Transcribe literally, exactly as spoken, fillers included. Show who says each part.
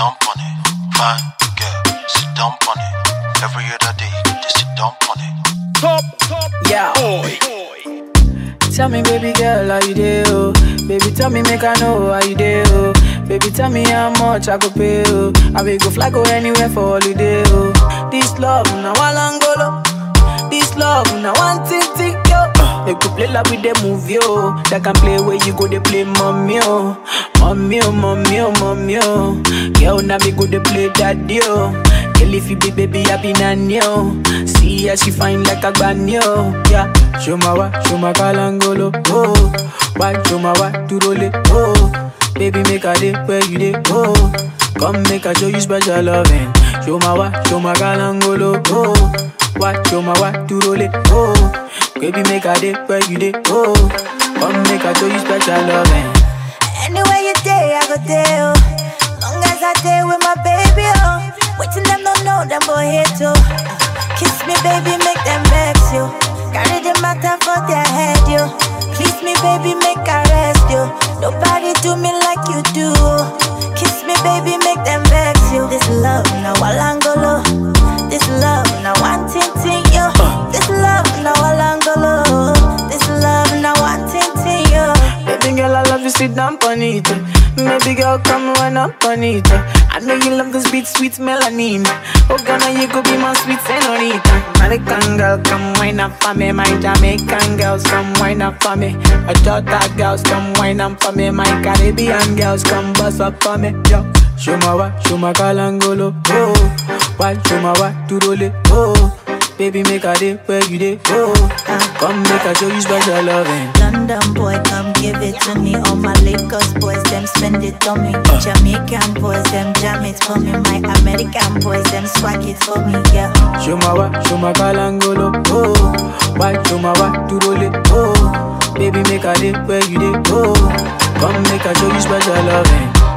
Speaker 1: down on it. Fine girl, sit down on it. Every other day, just sit down on it.
Speaker 2: Top, top,
Speaker 3: yeah.
Speaker 2: Boy.
Speaker 3: Tell me, baby girl, how you do? Oh? Baby, tell me, make I know how you do. Oh? Baby, tell me how much I go pay. Oh? I will go fly, go anywhere for holiday. Oh? This love, now I long go. This love, now one thing, thing, yo. They could play like with the movie, yo. That can play where you go, they play mommy, yo. Mommy, oh, mommy, oh, mommy, oh. Girl, now me go, they play daddy, yo. Girl, if you be baby, I be nanny, yo. See how she fine like a granny, yo. Yeah, show my wa, show my kalangolo, oh. Why, show my wa, to roll it, oh. Baby, make a day where you day, oh. Come make a show you special loving. Show my wa, show my kalangolo, oh. Why, show my wa, to roll it, oh. Baby, make a day where you day, oh. Come make a show you special loving.
Speaker 4: Anywhere you day, I go there, oh. Long as I day with my baby, oh. Waiting them don't know, them boy here too. Kiss me, baby, make them vex you. Carry the matter for their head, you. Please me, baby, make I rest you. Nobody do me like you do. Kiss me, baby, make them vex you. This love, now Walangolo. This love, now one ting ting, yo. This love, now Walangolo. This love, now one ting ting, yo.
Speaker 3: Baby girl, I love you, sit down on it. Baby girl, come run up on it. I know you love this beat, sweet melanin. Oh, Ghana, you could be my sweet senorita. American girl, come wine up for me. My Jamaican girls, come wine up for me. My Jota girls, come wine up for me. My Caribbean girls, come bust up for me. Yo, show my wa, show my kalangolo, oh. Why, show my wa, to roll it, oh. Baby, make a day where you day, oh. Come make a show you special loving.
Speaker 4: London boy, come give it to me. All my Lagos boys, them spend it on me. uh. Jamaican boys, them jam it for me. My American boys, them swag it for me, yeah.
Speaker 3: Show my wa, show my kalangolo, oh. Why, show my wa, to roll it, oh. Baby, make a day where you day, oh. Come make a show you special loving.